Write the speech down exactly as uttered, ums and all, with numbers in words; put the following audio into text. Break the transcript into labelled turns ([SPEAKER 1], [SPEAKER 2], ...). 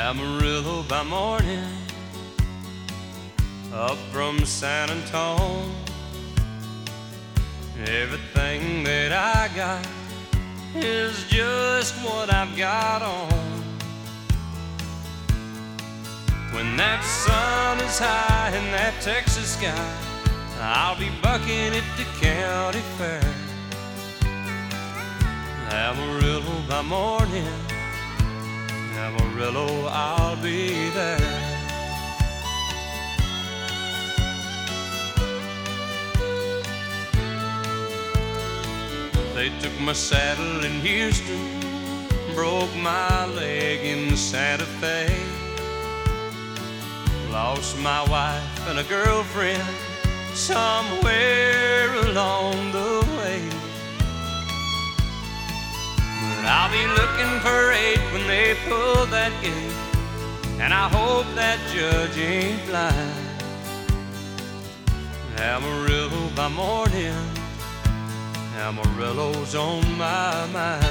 [SPEAKER 1] Amarillo by morning, up from San Antone. Everything that I got is just what I've got on. When that sun is high in that Texas sky, I'll be bucking at the county fair. Amarillo by morning, Amarillo, I'll be there. They took my saddle in Houston, broke my leg in Santa Fe. Lost my wife and a girlfriend somewhere along the way. But I'll be looking for eight when they pull that gate, and I hope that judge ain't blind. Amarillo by morning, Amarillo's on my mind.